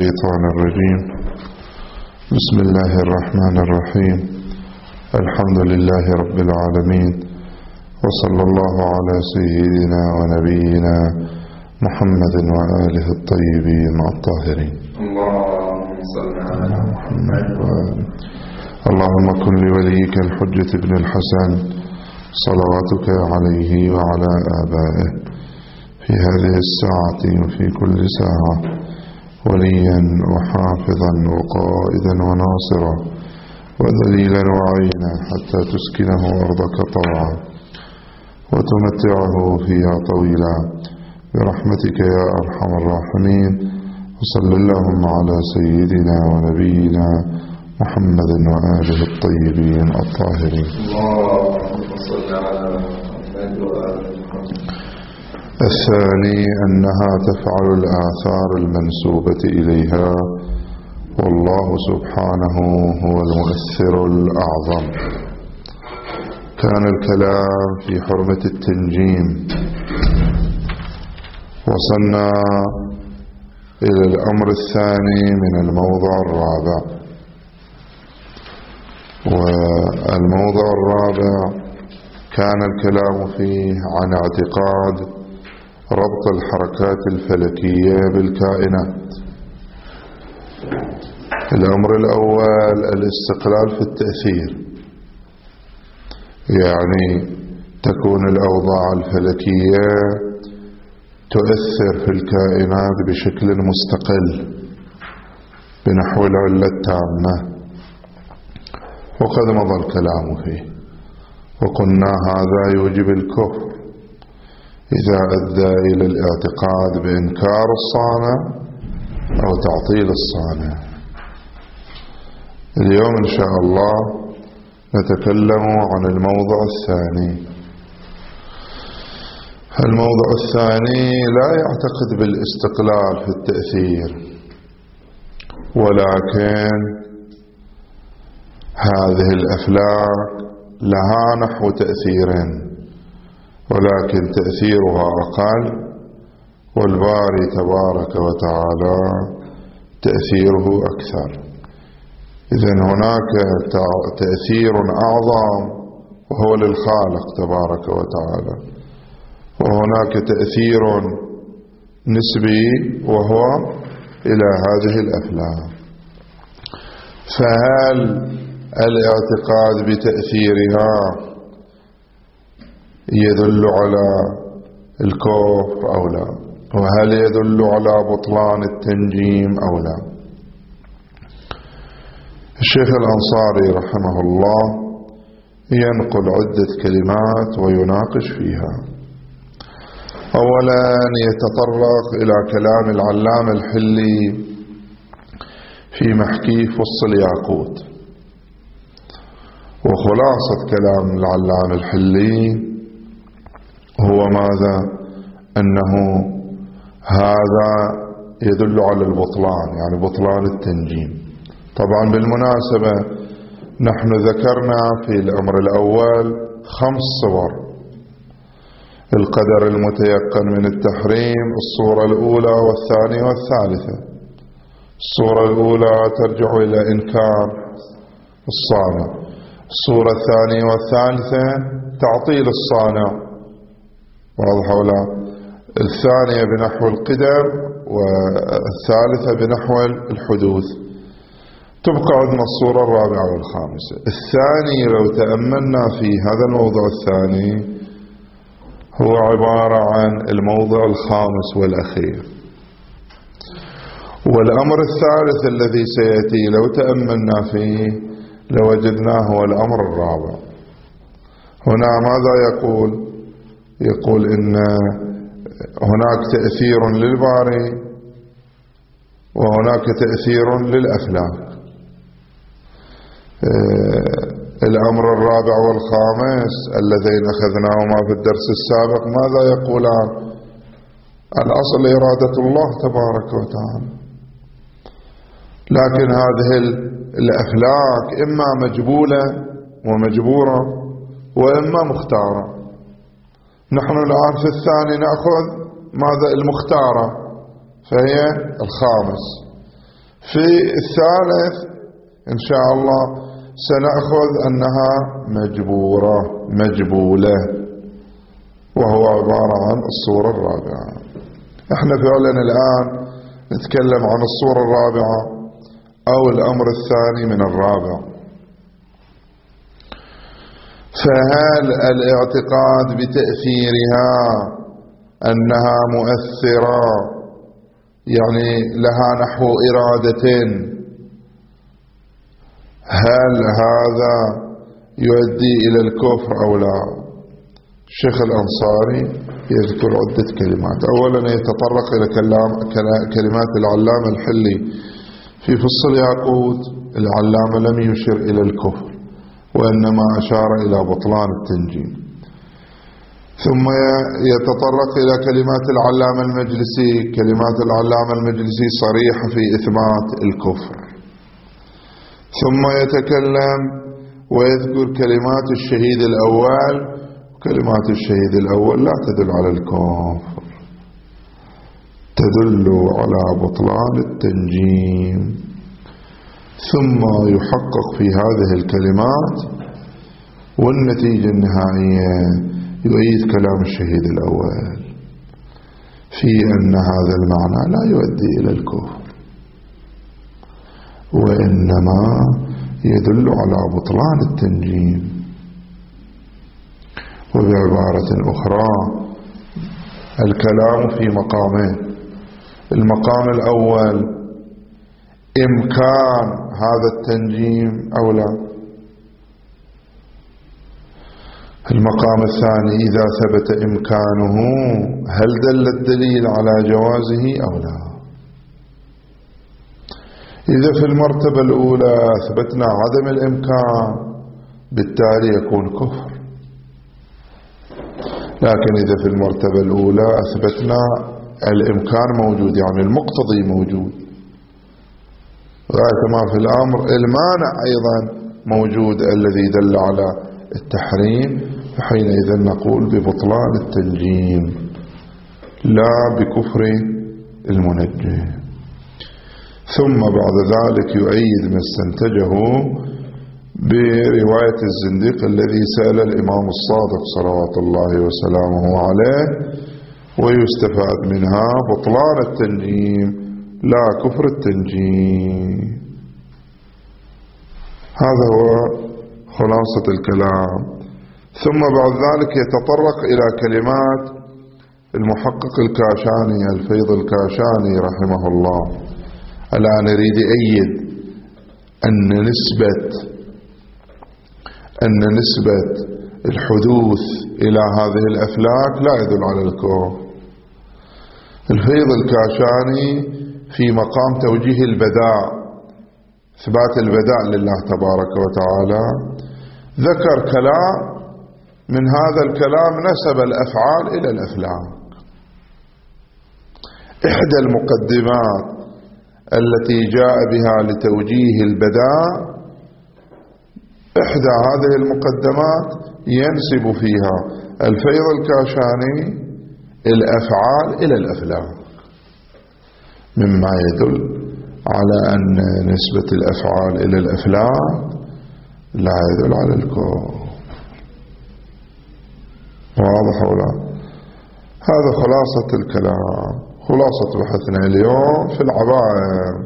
الشيطان الرجيم. بسم الله الرحمن الرحيم. الحمد لله رب العالمين، وصلى الله على سيدنا ونبينا محمد وآله الطيبين الطاهرين. اللهم صل على محمد وآله. اللهم كن لوليك الحجة بن الحسن صلواتك عليه وعلى آبائه في هذه الساعة وفي كل ساعة وليا وحافظا وقائدا وناصرا ودليلا وعينا حتى تسكنه أرضك طوعا وتمتعه فيها طويلا برحمتك يا أرحم الراحمين. وصل اللهم على سيدنا ونبينا محمد وآله الطيبين الطاهرين. اللهم صل على محمد وآله. الثاني أنها تفعل الآثار المنسوبة إليها، والله سبحانه هو المؤثر الأعظم. كان الكلام في حرمة التنجيم، وصلنا إلى الأمر الثاني من الموضع الرابع، والموضع الرابع كان الكلام فيه عن اعتقاد ربط الحركات الفلكية بالكائنات. الأمر الأول الاستقلال في التأثير، يعني تكون الأوضاع الفلكية تؤثر في الكائنات بشكل مستقل بنحو العلة التامة، وقد مضى الكلام فيه وقلنا هذا يوجب الكفر إذا أدى إلى الاعتقاد بإنكار الصانع أو تعطيل الصانع. اليوم إن شاء الله نتكلم عن الموضع الثاني. الموضع الثاني لا يعتقد بالاستقلال في التأثير، ولكن هذه الأفلاك لها نحو تأثير، ولكن تأثيرها أقل، والباري تبارك وتعالى تأثيره أكثر. إذن هناك تأثير أعظم وهو للخالق تبارك وتعالى، وهناك تأثير نسبي وهو إلى هذه الأفلاك. فهل الاعتقاد بتأثيرها يدل على الكفر أو لا؟ وهل يدل على بطلان التنجيم أو لا؟ الشيخ الأنصاري رحمه الله ينقل عدة كلمات ويناقش فيها. أولا يتطرق إلى كلام العلامة الحلي في محكي فص الياقوت، وخلاصة كلام العلامة الحلي هو ماذا؟ أنه هذا يدل على البطلان، يعني بطلان التنجيم. طبعا بالمناسبة نحن ذكرنا في الأمر الأول 5 صور: القدر المتيقن من التحريم، الصورة الأولى والثانية والثالثة. الصورة الأولى ترجع إلى إنكار الصانع، الصورة الثانية والثالثة تعطيل الصانع، واضح ولا؟ الثانية بنحو القدر والثالثة بنحو الحدوث. تبقى عندنا الصورة الرابعة والخامسة. الثاني لو تأملنا في هذا الموضع الثاني هو عبارة عن الموضع الخامس والأخير. والأمر الثالث الذي سيأتي لو تأملنا فيه لوجدناه هو الأمر الرابع. هنا ماذا يقول؟ يقول إن هناك تأثير للباري وهناك تأثير للأفلاك. الأمر الرابع والخامس اللذين أخذناهما في الدرس السابق ماذا يقولان؟ الأصل إرادة الله تبارك وتعالى، لكن هذه الأفلاك إما مجبولة ومجبورة وإما مختارة. نحن الآن في الثاني نأخذ ماذا؟ المختارة، فهي الخامس. في الثالث إن شاء الله سنأخذ أنها مجبولة، وهو عبارة عن الصورة الرابعة. احنا فعلا الآن نتكلم عن الصورة الرابعة أو الأمر الثاني من الرابع. فهل الاعتقاد بتأثيرها أنها مؤثرة، يعني لها نحو إرادة، هل هذا يؤدي إلى الكفر أو لا؟ الشيخ الأنصاري يذكر عدة كلمات. أولا يتطرق إلى كلمات العلامة الحلي في فصل ياقوت. العلامة لم يشر إلى الكفر، وإنما أشار إلى بطلان التنجيم. ثم يتطرق إلى كلمات العلامة المجلسي. كلمات العلامة المجلسي صريحة في إثبات الكفر. ثم يتكلم ويذكر كلمات الشهيد الأول. كلمات الشهيد الأول لا تدل على الكفر، تدل على بطلان التنجيم. ثم يحقق في هذه الكلمات، والنتيجة النهائية يؤيد كلام الشهيد الأول في أن هذا المعنى لا يؤدي إلى الكفر، وإنما يدل على بطلان التنجيم. وبعبارة أخرى الكلام في مقامين. المقام الأول إمكان هذا التنجيم أو لا. المقام الثاني إذا ثبت إمكانه هل دل الدليل على جوازه أو لا. إذا في المرتبة الأولى أثبتنا عدم الإمكان بالتالي يكون كفر، لكن إذا في المرتبة الأولى أثبتنا الإمكان موجود، يعني المقتضي موجود، غاية ما في الأمر المانع أيضا موجود الذي دل على التحريم، فحينئذ نقول ببطلان التنجيم لا بكفر المنجم. ثم بعد ذلك يؤيد ما استنتجه برواية الزنديق الذي سأل الإمام الصادق صلوات الله وسلامه عليه، ويستفاد منها بطلان التنجيم لا كفر التنجيم. هذا هو خلاصة الكلام. ثم بعد ذلك يتطرق إلى كلمات المحقق الكاشاني الفيض الكاشاني رحمه الله. الآن يريد يؤيد أن نسبة الحدوث إلى هذه الأفلاك لا يدل على الكفر. الفيض الكاشاني في مقام توجيه البداء، إثبات البداء لله تبارك وتعالى، ذكر كلام، من هذا الكلام نسب الأفعال إلى الأفلاك. إحدى المقدمات التي جاء بها لتوجيه البداء، إحدى هذه المقدمات ينسب فيها الفيض الكاشاني الأفعال إلى الأفلاك، مما يدل على أن نسبة الأفعال إلى الأفلاك لا يدل على الكفر. واضح ولا؟ هذا خلاصة الكلام، خلاصة بحثنا اليوم في العبائر.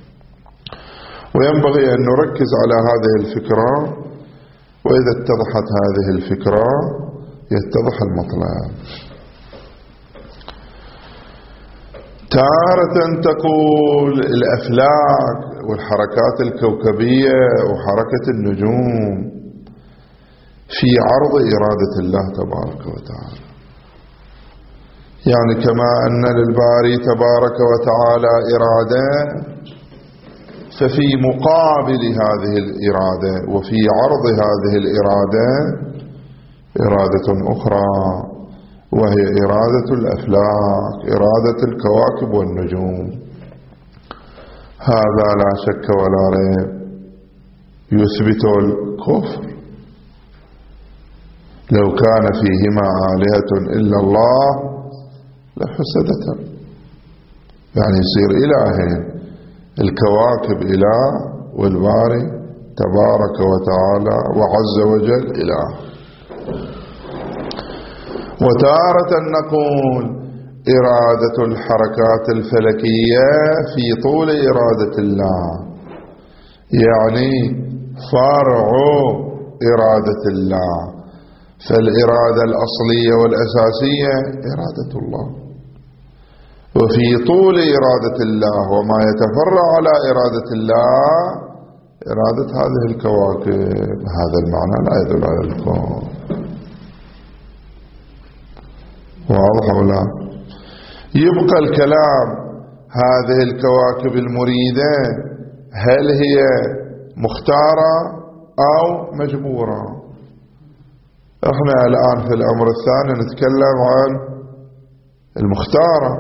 وينبغي أن نركز على هذه الفكرة، وإذا اتضحت هذه الفكرة يتضح المطلب. تارة تقول الأفلاك والحركات الكوكبية وحركة النجوم في عرض إرادة الله تبارك وتعالى، يعني كما أن للباري تبارك وتعالى إرادة، ففي مقابل هذه الإرادة وفي عرض هذه الإرادة إرادة أخرى، وهي إرادة الأفلاك، إرادة الكواكب والنجوم. هذا لا شك ولا ريب يثبت الكفر. لو كان فيهما آلهة إلا الله لفسدتا، يعني يصير إلهين الكواكب إله والباري تبارك وتعالى وعز وجل إله. وتارة نقول إرادة الحركات الفلكية في طول إرادة الله، يعني فرع إرادة الله، فالإرادة الأصلية والأساسية إرادة الله، وفي طول إرادة الله وما يتفرع على إرادة الله إرادة هذه الكواكب. هذا المعنى لا يدل على الكون. واضح ولا؟ يبقى الكلام هذه الكواكب المريدة هل هي مختارة أو مجبورة؟ احنا الآن في الأمر الثاني نتكلم عن المختارة،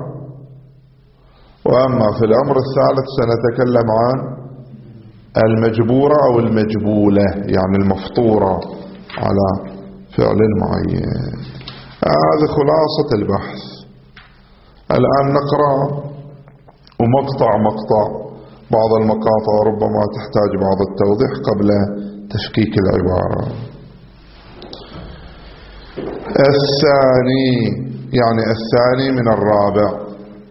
وأما في الأمر الثالث سنتكلم عن المجبورة أو المجبولة، يعني المفطورة على فعل معين. هذه خلاصة البحث. الآن نقرأ ومقطع بعض المقاطع ربما تحتاج بعض التوضيح قبل تفكيك العبارة. الثاني، يعني الثاني من الرابع،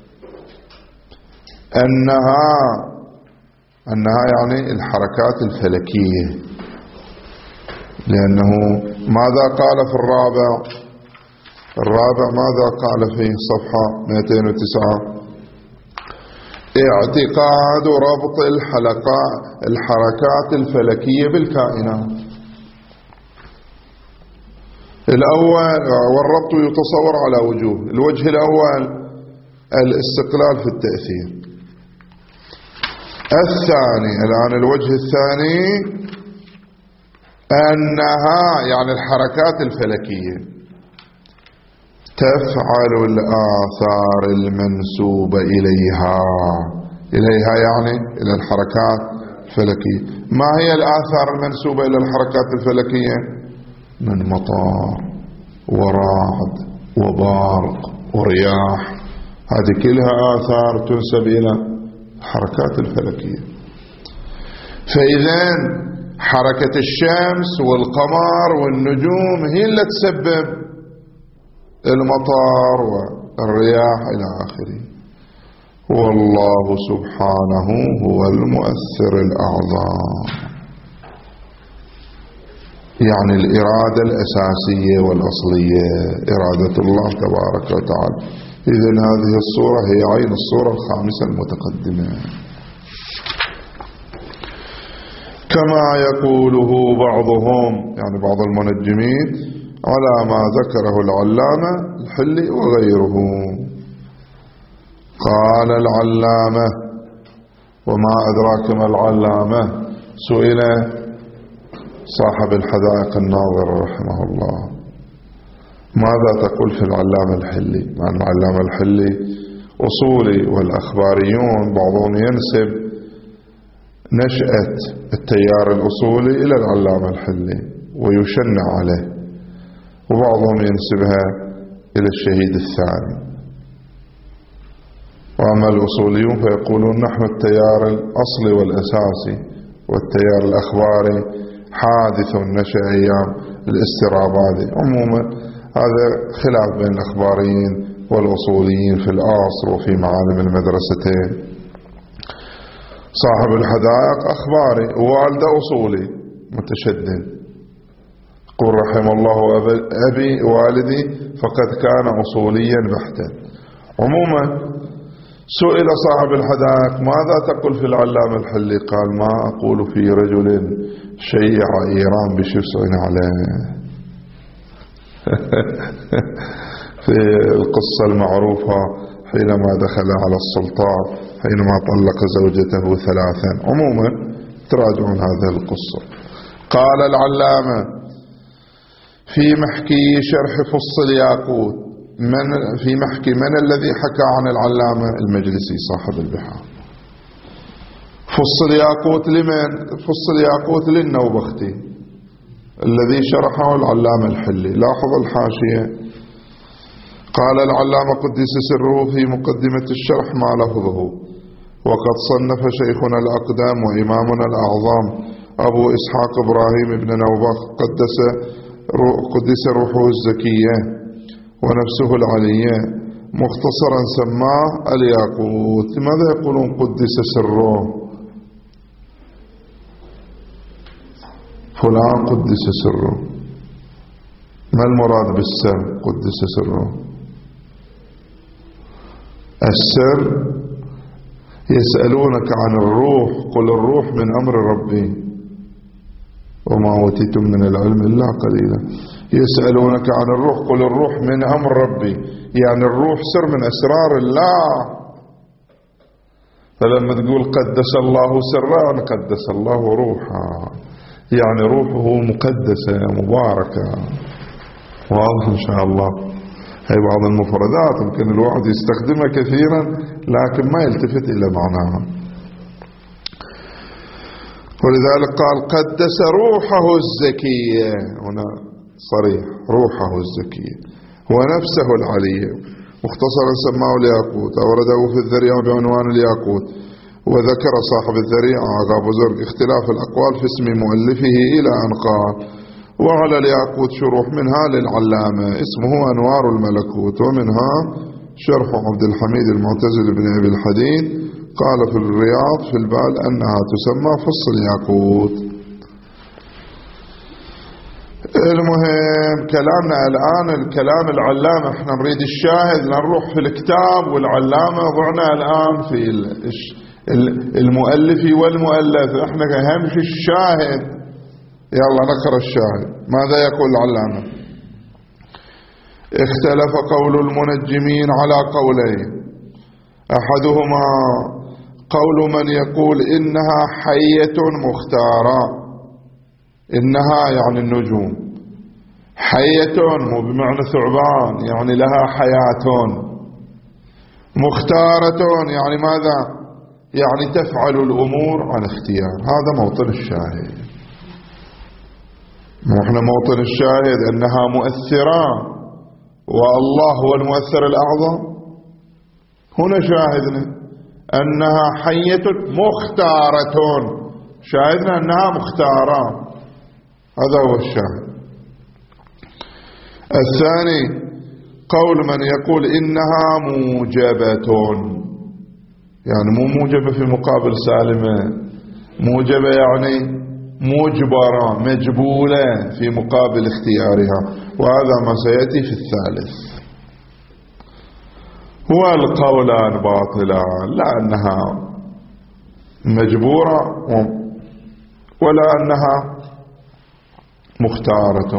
أنها يعني الحركات الفلكية، لأنه ماذا قال في الرابع؟ ماذا قال في صفحة 209؟ اعتقاد ربط الحركات الفلكية بالكائنات. الأول، والربط يتصور على وجوه. الوجه الأول الاستقلال في التأثير. الثاني، الآن الوجه الثاني أنها يعني الحركات الفلكية تفعل الآثار المنسوبة إليها يعني إلى الحركات الفلكية. ما هي الآثار المنسوبة إلى الحركات الفلكية؟ من مطر ورعد وبرق ورياح، هذه كلها آثار تنسب إلى الحركات الفلكية. فإذا حركة الشمس والقمر والنجوم هي اللي تسبب المطر والرياح إلى آخره. والله سبحانه هو المؤثر الأعظم، يعني الإرادة الأساسية والأصلية إرادة الله تبارك وتعالى. إذن هذه الصورة هي عين الصورة الخامسة المتقدمة. كما يقوله بعضهم، يعني بعض المنجمين، على ما ذكره العلامة الحلي وغيره. قال العلامة، وما أدراك ما العلامة، سئل صاحب الحدائق الناظر رحمه الله ماذا تقول في العلامة الحلي؟ مع العلامة الحلي أصولي، والأخباريون بعضهم ينسب نشأة التيار الأصولي إلى العلامة الحلي ويشنع عليه، وبعضهم ينسبها إلى الشهيد الثاني. وأما الأصوليون فيقولون نحن التيار الأصلي والأساسي، والتيار الأخباري حادث نشأ أيام الاسترابادي. عموما هذا خلاف بين الأخباريين والأصوليين في الأصل وفي معالم المدرستين. صاحب الحدائق أخباري ووالده أصولي متشدد، قل رحم الله أبي والدي فقد كان أصوليا بحتا. عموما سئل صاحب الحدائق ماذا تقول في العلامة الحلي؟ قال ما أقول في رجل شيع إيران بشفع عليه. في القصة المعروفة حينما دخل على السلطان حينما طلق زوجته 3. عموما تراجعون هذه القصة. قال العلامة في محكي شرح فصل الياقوت، في محكي من الذي حكى عن العلامة؟ المجلسي صاحب البحار. فصل الياقوت لمن؟ فصل الياقوت للنوبختي الذي شرحه العلامة الحلي. لاحظ الحاشية، قال العلامة قدس سره في مقدمة الشرح ما لفظه وقد صنف شيخنا الأقدام وإمامنا الأعظم أبو إسحاق إبراهيم بن نوبخ قدس روحه الزكية ونفسه العلية مختصرا سماه الياقوت. لماذا يقولون قدس سره؟ فلان قدس سره، ما المراد بالسر قدس سره؟ السر يسألونك عن الروح قل الروح من أمر ربي وما أوتيتم من العلم إلا قليلا. يسألونك عن الروح قل الروح من أمر ربي، يعني الروح سر من أسرار الله. فلما تقول قدس الله سرا قدس الله روحا، يعني روحه مقدسة مباركة. واضح إن شاء الله. هي بعض المفردات يمكن الواحد يستخدمها كثيرا لكن ما يلتفت إلى معناها. ولذلك قال قدس روحه الزكية، هنا صريح روحه الزكية ونفسه العلية مختصرا سماه الياقوت. أورده في الذريعة بعنوان الياقوت. وذكر صاحب الذريعة عقا بزرگ اختلاف الأقوال في اسم مؤلفه إلى أن قال وعلى الياقوت شروح منها للعلامة اسمه أنوار الملكوت، ومنها شرح عبد الحميد المعتزل بن أبي الحديد قال في الرياض في البال أنها تسمى فص الياقوت. المهم كلامنا الآن الكلام العلامة، احنا نريد الشاهد لنروح في الكتاب والعلامة ضعنا الآن في المؤلف والمؤلف، احنا أهم شيء الشاهد. يلا نقرأ الشاهد. ماذا يقول العلامة؟ اختلف قول المنجمين على قولين، أحدهما قول من يقول إنها حية مختارة، إنها يعني النجوم، حية مو بمعنى ثعبان يعني لها حياة، مختارة يعني ماذا؟ يعني تفعل الأمور عن اختيار. هذا موطن الشاهد. نحن موطن الشاهد أنها مؤثرة والله هو المؤثر الأعظم. هنا شاهدنا أنها حية مختارة، شاهدنا أنها مختارة، هذا هو الشاهد. الثاني قول من يقول إنها موجبة، يعني مو موجبة في مقابل سالمة، موجبة يعني مجبرة مجبولة في مقابل اختيارها، وهذا ما سيأتي في الثالث. والقولان باطلان، لا أنها مجبورة ولا أنها مختارة،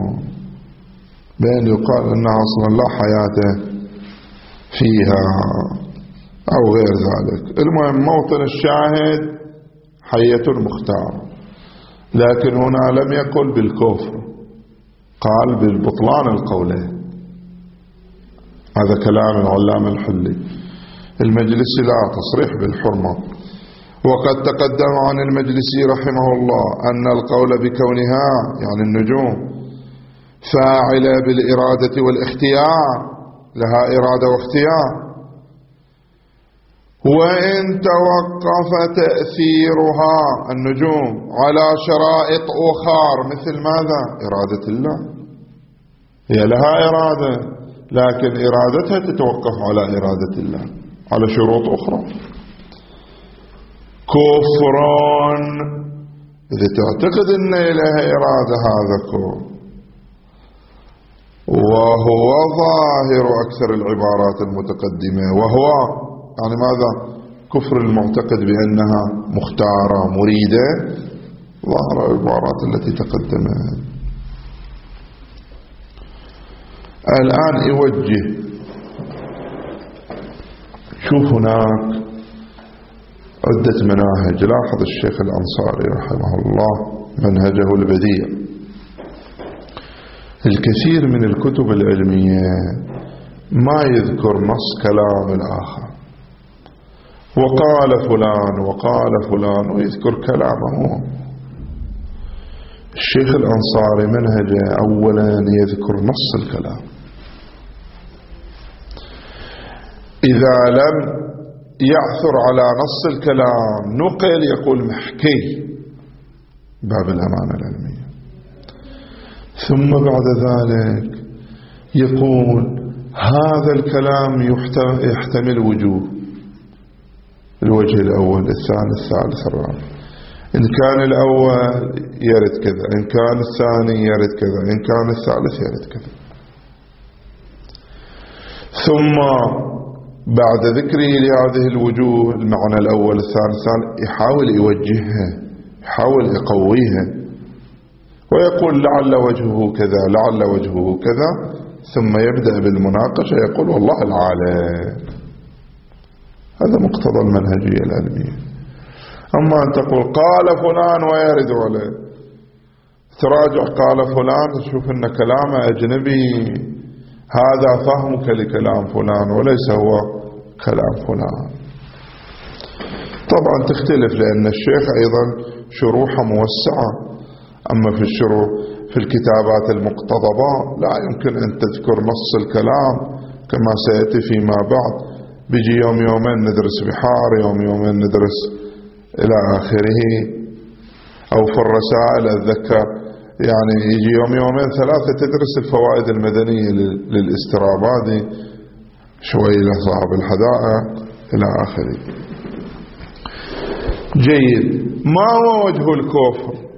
بأن يقال أنها أصلا لا حياة فيها أو غير ذلك. المهم موطن الشاهد حية مختارة، لكن هنا لم يقل بالكفر، قال بالبطلان القولين. هذا كلام العلامة الحلي. المجلسي لا تصريح بالحرمة. وقد تقدم عن المجلسي رحمه الله أن القول بكونها يعني النجوم فاعلة بالإرادة والاختيار، لها إرادة واختيار، وإن توقف تأثيرها النجوم على شرائط أخر مثل ماذا؟ إرادة الله. هي لها إرادة لكن إرادتها تتوقف على إرادة الله على شروط أخرى. كفران إذا تعتقد أن لها إرادة هذا كفر، وهو ظاهر أكثر العبارات المتقدمة، وهو يعني ماذا؟ كفر المعتقد بأنها مختارة مريدة، ظاهر العبارات التي تقدمت. الآن يوجه، شوف هناك عدة مناهج. لاحظ الشيخ الأنصاري رحمه الله منهجه البديع. الكثير من الكتب العلمية ما يذكر نص كلام الآخر، وقال فلان وقال فلان ويذكر كلامه. الشيخ الأنصاري منهجه أولا يذكر نص الكلام، إذا لم يعثر على نص الكلام نقل يقول محكي، باب الأمانة العلمية. ثم بعد ذلك يقول هذا الكلام يحتمل وجوه، الوجه الأول الثاني الثالث الرابع، إن كان الأول يرد كذا، إن كان الثاني يرد كذا، إن كان الثالث يرد كذا. ثم بعد ذكره لهذه الوجوه المعنى الأول الثاني الثالث يحاول يوجهها، يحاول يقويها، ويقول لعل وجهه كذا، لعل وجهه كذا، ثم يبدأ بالمناقشة يقول والله العالم. هذا مقتضى المنهجية العلمية. أما أن تقول قال فلان ويرد عليه، تراجع قال فلان تشوف أن كلامه أجنبي، هذا فهمك لكلام فلان وليس هو كلام فلان. طبعا تختلف، لأن الشيخ أيضا شروحه موسعة. أما في الشروح في الكتابات المقتضبة لا يمكن أن تذكر نص الكلام كما سيأتي فيما بعد. بيجي يومين ندرس بحار، يومين ندرس إلى آخره. أو في الرسائل أتذكر يعني يجي يومين ثلاثة تدرس الفوائد المدنية للاسترابادي، شوي لصاحب الحدائق إلى آخره. جيد. ما هو وجه الكفر؟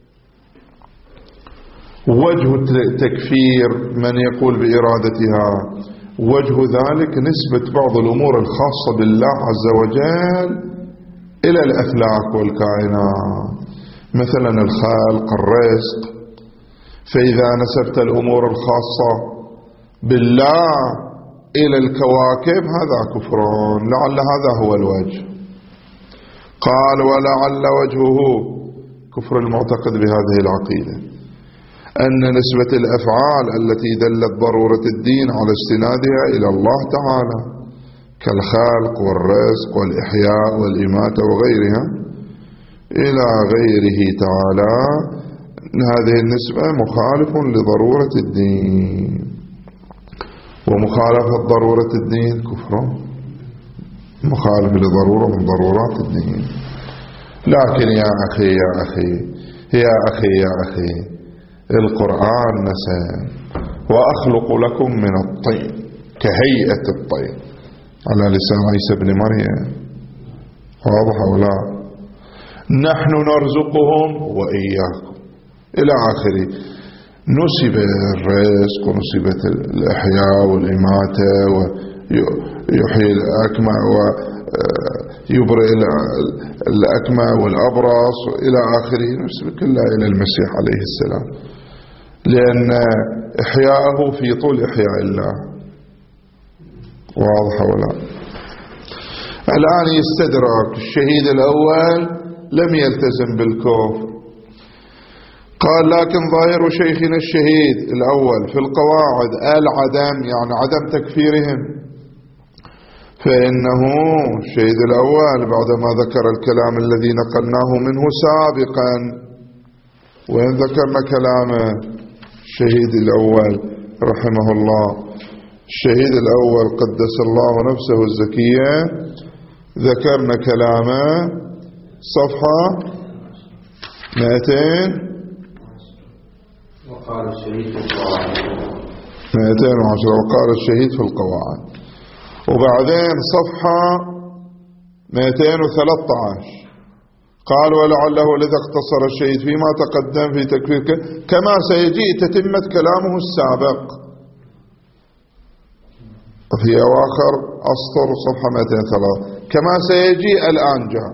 وجه تكفير من يقول بإرادتها، وجه ذلك نسبة بعض الأمور الخاصة بالله عز وجل إلى الأفلاك والكائنات، مثلا الخلق، الرزق. فإذا نسبت الأمور الخاصة بالله إلى الكواكب هذا كفر، لعل هذا هو الوجه. قال ولعل وجهه كفر المعتقد بهذه العقيدة أن نسبة الأفعال التي دلت ضرورة الدين على استنادها إلى الله تعالى كالخلق والرزق والإحياء والإماتة وغيرها إلى غيره تعالى، هذه النسبة مخالف لضرورة الدين، ومخالفة ضرورة الدين كفر، مخالف لضرورة من ضرورات الدين. لكن يا أخي القرآن نسى وأخلق لكم من الطين كهيئة الطير على لسان عيسى بن مريم، واضح ولا؟ نحن نرزقهم وإياكم إلى آخره. نسب الرزق ونسبت الإحياء والإماتة ويحيي الأكمى ويبرئ الأكمى والأبرص إلى آخره، نسب كلها إلى المسيح عليه السلام، لأن إحياءه في طول إحياء الله، واضح ولا؟ الآن يستدرك الشهيد الأول لم يلتزم بالكفر، قال لكن ظاهر شيخنا الشهيد الأول في القواعد العدم، يعني عدم تكفيرهم، فإنه الشهيد الأول بعدما ذكر الكلام الذي نقلناه منه سابقا، وإن ذكرنا كلامه الشهيد الأول رحمه الله، الشهيد الأول قدس الله نفسه الزكية، ذكرنا كلامه صفحة 200 وقال الشهيد في القواعد 210 وقال الشهيد في القواعد، وبعدين صفحة 213 قال ولعله لذا اقتصر الشهيد فيما تقدم في تكفير كما سيجي تتمة كلامه السابق في أواخر أسطر صفحة 203 كما سيجي الآن جاء،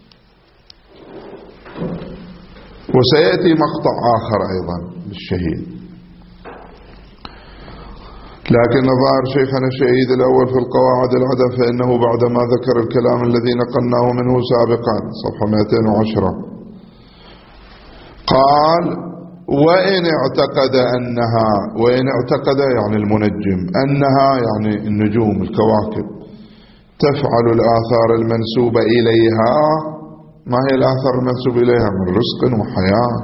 وسيأتي مقطع آخر أيضا للشهيد. لكن ظاهر شيخنا الشهيد الأول في القواعد العدم، فإنه بعدما ذكر الكلام الذي نقلناه منه سابقا صفحة 210 قال وإن اعتقد يعني المنجم أنها يعني النجوم الكواكب تفعل الآثار المنسوبة إليها. ما هي الآثار المنسوبة إليها؟ من رزق وحياة.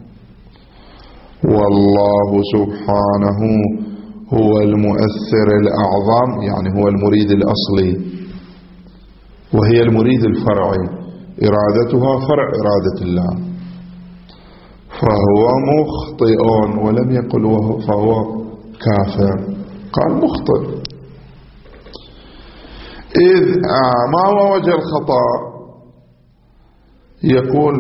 والله سبحانه هو المؤثر الأعظم، يعني هو المريد الأصلي، وهي المريد الفرعي، إرادتها فرع إرادة الله، فهو مخطئ، ولم يقل فهو كافر، قال مخطئ. إذ ما هو وجه الخطأ؟ يقول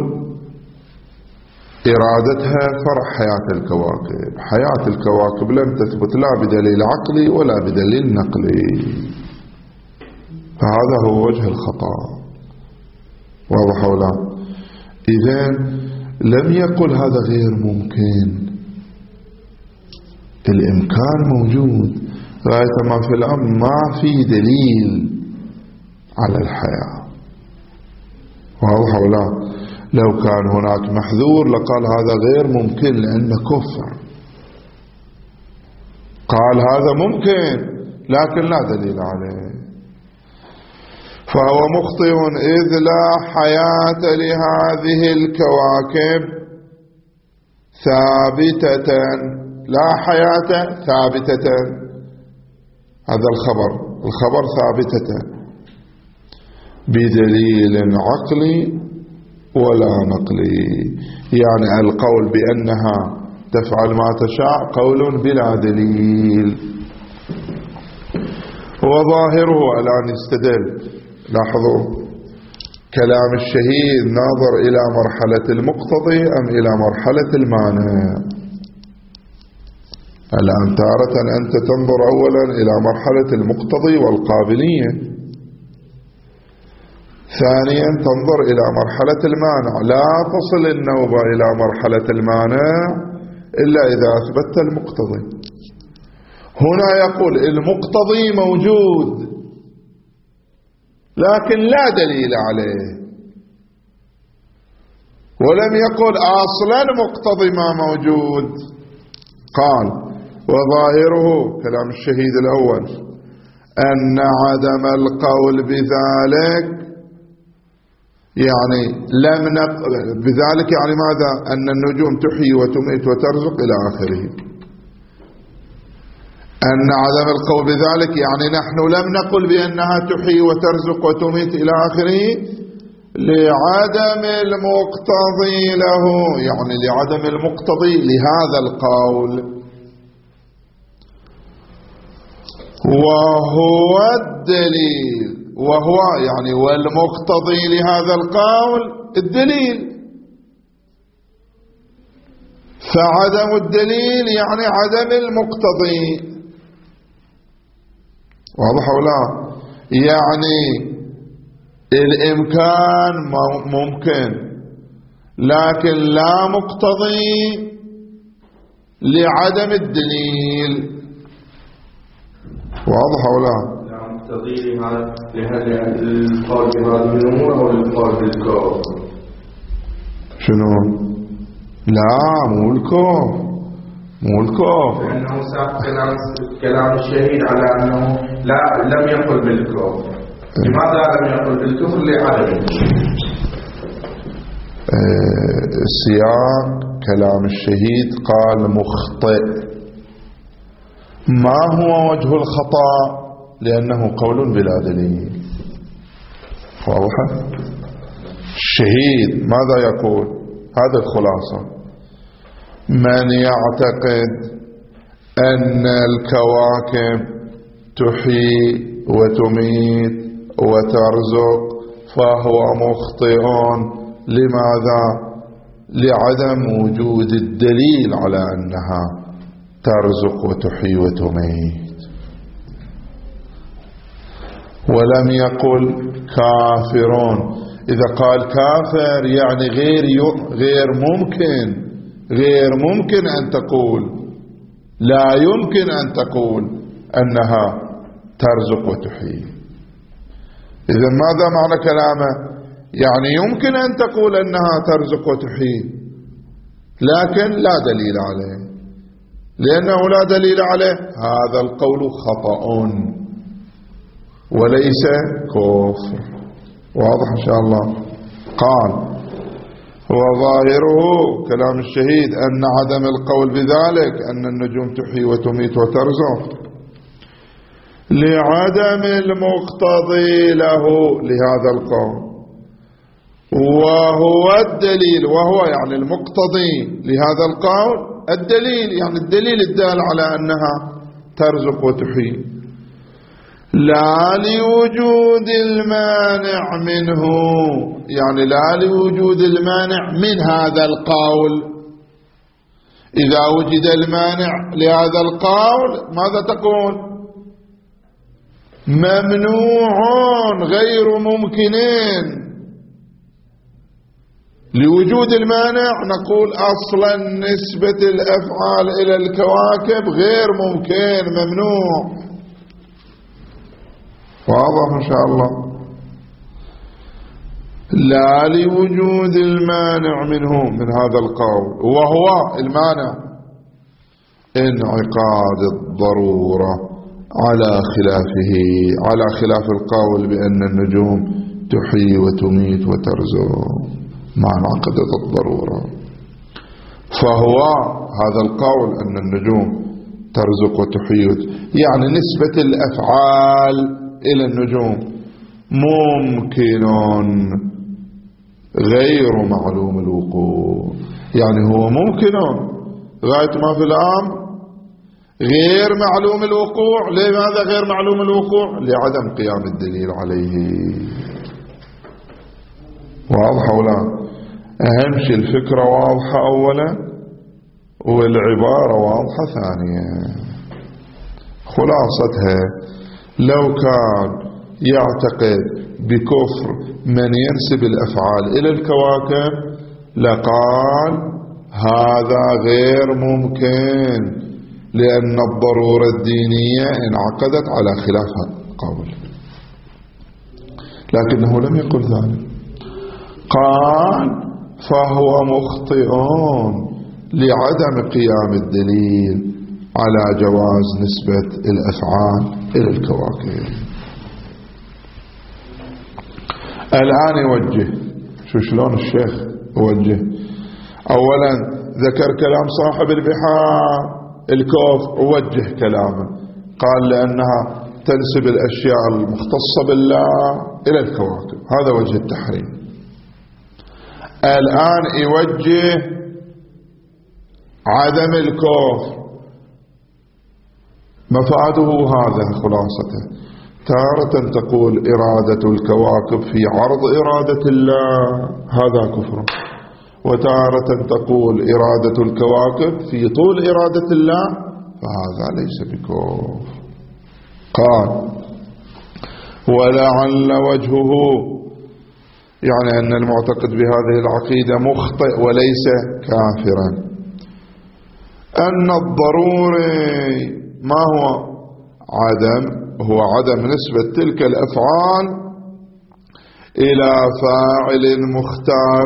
إرادتها فرع حياة الكواكب، حياة الكواكب لم تثبت لا بدليل عقلي ولا بدليل نقلي، فهذا هو وجه الخطأ. واضح ولا؟ إذن لم يقل هذا غير ممكن، الإمكان موجود، غاية ما في الأمر ما في دليل على الحياة. واضح ولا؟ لو كان هناك محذور لقال هذا غير ممكن لأنه كفر، قال هذا ممكن لكن لا دليل عليه، فهو مخطئ إذ لا حياة لهذه الكواكب ثابتة، لا حياة ثابتة، هذا الخبر ثابتة بدليل عقلي ولا نقلي، يعني القول بأنها تفعل ما تشاء قول بلا دليل. وظاهره الآن يستدل، لاحظوا كلام الشهيد ناظر إلى مرحلة المقتضي أم إلى مرحلة المانع؟ الآن تارة أنت تنظر أولا إلى مرحلة المقتضي والقابلية، ثانيا تنظر إلى مرحلة المانع، لا تصل النوبة إلى مرحلة المانع إلا إذا أثبتت المقتضي. هنا يقول المقتضي موجود لكن لا دليل عليه، ولم يقل أصلا مقتضي ما موجود. قال وظاهره كلام الشهيد الأول أن عدم القول بذلك يعني بذلك يعني ماذا؟ أن النجوم تحيي وتميت وترزق إلى آخره. أن عدم القول بذلك يعني نحن لم نقل بأنها تحيي وترزق وتميت إلى آخره لعدم المقتضي له، يعني لعدم المقتضي لهذا القول، وهو الدليل، وهو يعني والمقتضي لهذا القول الدليل، فعدم الدليل يعني عدم المقتضي. واضح ولا؟ يعني الإمكان ممكن لكن لا مقتضي لعدم الدليل. واضح ولا؟ لا مقتضي لهذا القول بهذه الأمور أو القول بالكون؟ شنو؟ لا مو الكون، مو الكون، لأنه ساق كلام الشهيد على أنه لم يقل بالكون. لماذا لم يقل بالكفر؟ لعدم سياق كلام الشهيد قال مخطئ. ما هو وجه الخطأ؟ لأنه قول بلا دليل. واضح؟ الشهيد ماذا يقول؟ هذا الخلاصة: من يعتقد أن الكواكب تحيي وتميت وترزق فهو مخطئ. لماذا؟ لعدم وجود الدليل على أنها ترزق وتحيي وتميت. ولم يقل كافرون. إذا قال كافر يعني غير ممكن أن تقول، لا يمكن أن تقول أنها ترزق وتحيي. إذا ماذا معنى كلامه؟ يعني يمكن أن تقول أنها ترزق وتحيي لكن لا دليل عليه. لأنه لا دليل عليه هذا القول خطأ وليس كفر. واضح إن شاء الله؟ قال وظاهره كلام الشهيد أن عدم القول بذلك أن النجوم تحيي وتميت وترزق لعدم المقتضي له لهذا القول، وهو الدليل، وهو يعني المقتضي لهذا القول الدليل، يعني الدليل الدال على أنها ترزق وتحيي، لا لوجود المانع منه، يعني لا لوجود المانع من هذا القول. إذا وجد المانع لهذا القول ماذا تقول؟ ممنوع غير ممكنين. لوجود المانع نقول أصلا نسبة الأفعال إلى الكواكب غير ممكن، ممنوع. واضح إن شاء الله. لا لوجود المانع منه من هذا القول، وهو المانع انعقاد الضرورة على خلافه، على خلاف القول بأن النجوم تحيي وتميت وترزق مع انعقاد الضرورة. فهو هذا القول أن النجوم ترزق وتحيي، يعني نسبة الأفعال إلى النجوم ممكن غير معلوم الوقوع، يعني هو ممكن غاية ما في الأمر غير معلوم الوقوع. لماذا غير معلوم الوقوع؟ لعدم قيام الدليل عليه. واضحة ولا؟ أهم شيء الفكرة واضحة أولا والعبارة واضحة ثانيا. خلاصتها لو كان يعتقد بكفر من ينسب الأفعال إلى الكواكب لقال هذا غير ممكن، لأن الضرورة الدينية انعقدت على خلاف القول، لكنه لم يقل ذلك. قال فهو مخطئ لعدم قيام الدليل على جواز نسبة الأفعال إلى الكواكب. الآن يوجه، شلون الشيخ يوجه؟ أولا ذكر كلام صاحب البحار الكوف، ووجه كلامه قال لأنها تنسب الأشياء المختصة بالله إلى الكواكب، هذا وجه التحريم. الآن يوجه عدم الكوف، مفاده هذا خلاصته. تارة تقول إرادة الكواكب في عرض إرادة الله، هذا كفر. وتارة تقول إرادة الكواكب في طول إرادة الله، فهذا ليس بكفر. قال ولعل وجهه، يعني أن المعتقد بهذه العقيدة مخطئ وليس كافرا، أن الضروري ما هو؟ هو عدم نسبة تلك الأفعال إلى فاعل مختار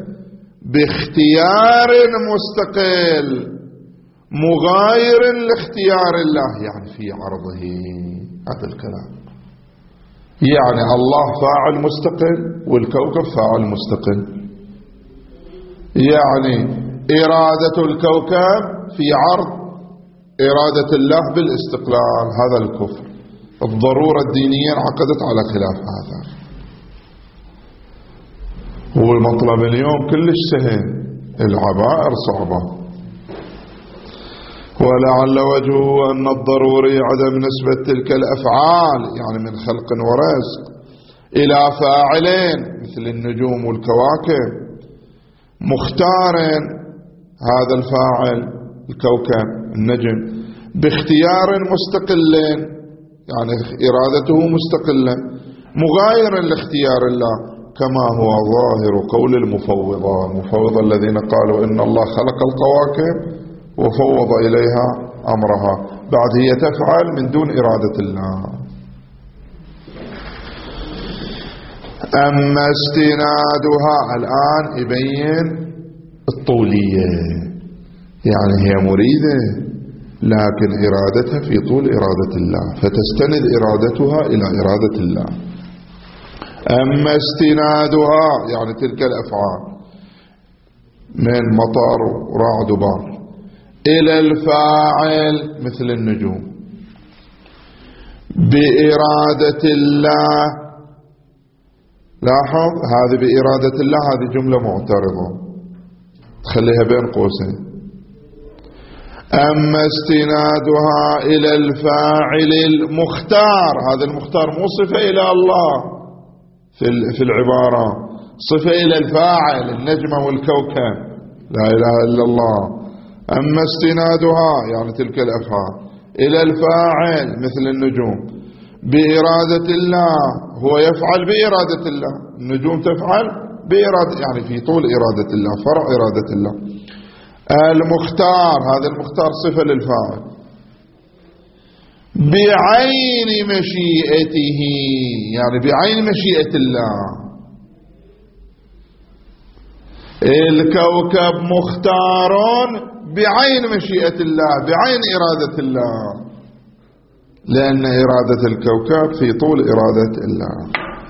باختيار مستقل مغاير لاختيار الله، يعني في عرضه. هذا الكلام يعني الله فاعل مستقل والكوكب فاعل مستقل، يعني إرادة الكوكب في عرض إرادة الله بالاستقلال، هذا الكفر. الضرورة الدينية انعقدت على خلاف هذا. هو المطلب اليوم كلش سهل، العبائر صعبة. ولعل وجهه أن الضروري عدم نسبة تلك الأفعال، يعني من خلق ورزق، إلى فاعلين مثل النجوم والكواكب مختار هذا الفاعل الكوكب النجم باختيار مستقل، يعني إرادته مستقلة مغايرا لاختيار الله، كما هو ظاهر قول المفوضة الذين قالوا إن الله خلق الكواكب وفوض إليها أمرها، بعد هي تفعل من دون إرادة الله. أما استنادها، الآن يبين الطولية، يعني هي مريدة لكن إرادتها في طول إرادة الله، فتستند إرادتها إلى إرادة الله. أما استنادها يعني تلك الأفعال من مطر ورعد وبرق إلى الفاعل مثل النجوم بإرادة الله. لاحظ هذه بإرادة الله، هذه جملة معترضة تخليها بين قوسين. أما استنادها إلى الفاعل المختار، هذا المختار مو صفة إلى الله في العبارة، صفة إلى الفاعل، النجمة والكوكب، لا إله إلا الله. أما استنادها يعني تلك الأفعال إلى الفاعل مثل النجوم بإرادة الله، هو يفعل بإرادة الله، النجوم تفعل بإرادة، يعني في طول إرادة الله، فرع إرادة الله. المختار، هذا المختار صفة للفاعل بعين مشيئته، يعني بعين مشيئة الله. الكوكب مختار بعين مشيئة الله، بعين إرادة الله، لأن إرادة الكوكب في طول إرادة الله.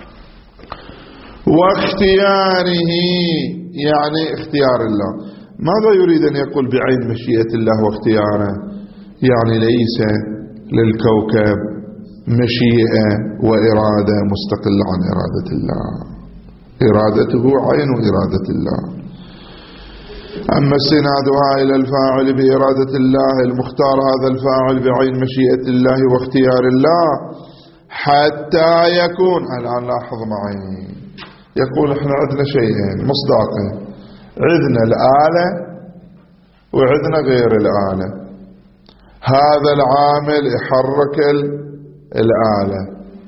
واختياره يعني اختيار الله. ماذا يريد أن يقول بعين مشيئة الله واختياره؟ يعني ليس للكوكب مشيئة وإرادة مستقلة عن إرادة الله، إرادته عين إرادة الله. أما استنادها إلى الفاعل بإرادة الله المختار، هذا الفاعل بعين مشيئة الله واختيار الله حتى يكون. الآن لاحظ معي، يقول احنا عندنا شيئين مصداقين، عندنا الآلة وعندنا غير الآلة. هذا العامل يحرك الآلة،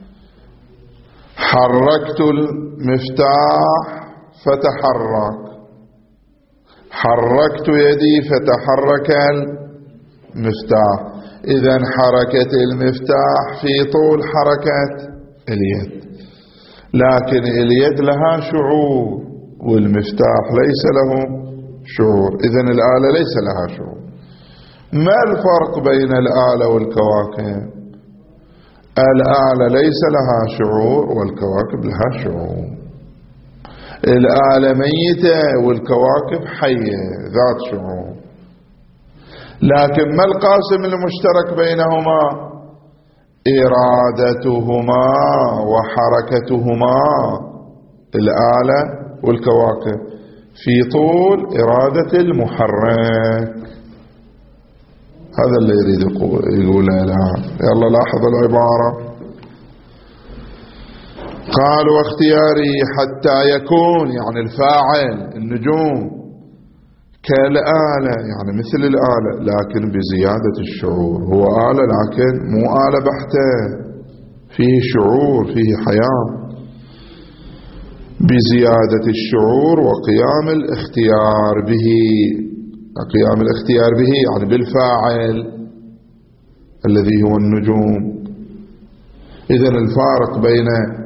حركت المفتاح فتحرك، حركت يدي فتحرك المفتاح. إذن حركة المفتاح في طول حركة اليد، لكن اليد لها شعور والمفتاح ليس له شعور، إذن الآلة ليس لها شعور. ما الفرق بين الآلة والكواكب؟ الآلة ليس لها شعور والكواكب لها شعور. الآلة ميتة والكواكب حية ذات شعور. لكن ما القاسم المشترك بينهما؟ إرادتهما وحركتهما، الآلة والكواكب في طول إرادة المحرك. هذا اللي يريد يقوله الآن. يلا لاحظ العبارة، قال واختياري حتى يكون، يعني الفاعل النجوم كالآلة، يعني مثل الآلة لكن بزيادة الشعور. هو آلة لكن مو آلة بحتة، فيه شعور، فيه حياة، بزيادة الشعور وقيام الاختيار به. قيام الاختيار به يعني بالفاعل الذي هو النجوم. إذن الفارق بين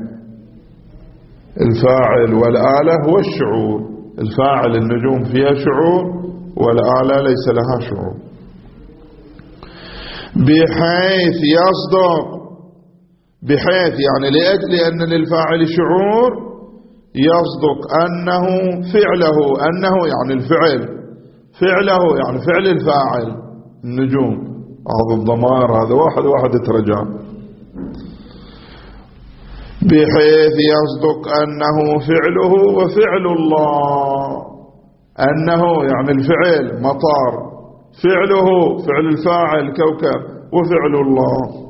الفاعل والآلة هو الشعور. الفاعل النجوم فيها شعور والآلة ليس لها شعور. بحيث يصدق، بحيث يعني لأجل أن للفاعل شعور يصدق أنه فعله، أنه يعني الفعل، فعله يعني فعل الفاعل النجوم. هذا الضمائر هذا واحد واحد يترجع. بحيث يصدق أنه فعله وفعل الله، أنه يعني الفعل مطار، فعله فعل الفاعل كوكب، وفعل الله.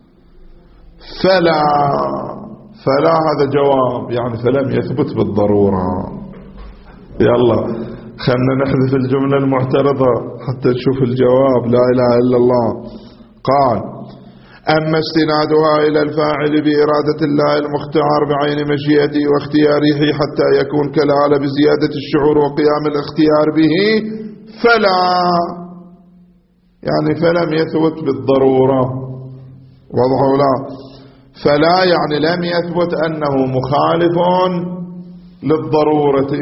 فلا هذا جواب، يعني فلم يثبت بالضرورة. يلا خلنا نحذف الجملة المعترضة حتى نشوف الجواب. لا إله إلا الله. قال أما استنادها إلى الفاعل بإرادة الله المختار بعين مشيئته واختياره حتى يكون كالآلة بزيادة الشعور وقيام الاختيار به فلا، يعني فلم يثبت بالضرورة. وضعوا لا، فلا يعني لم يثبت أنه مخالف للضرورة.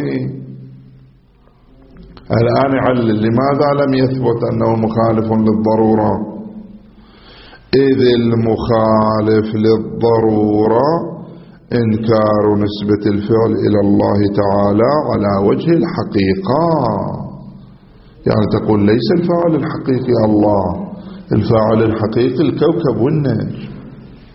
الآن علل لماذا لم يثبت أنه مخالف للضرورة. إذ المخالف للضرورة إنكار نسبة الفعل إلى الله تعالى على وجه الحقيقة. يعني تقول ليس الفاعل الحقيقي الله، الفاعل الحقيقي الكوكب والنجم.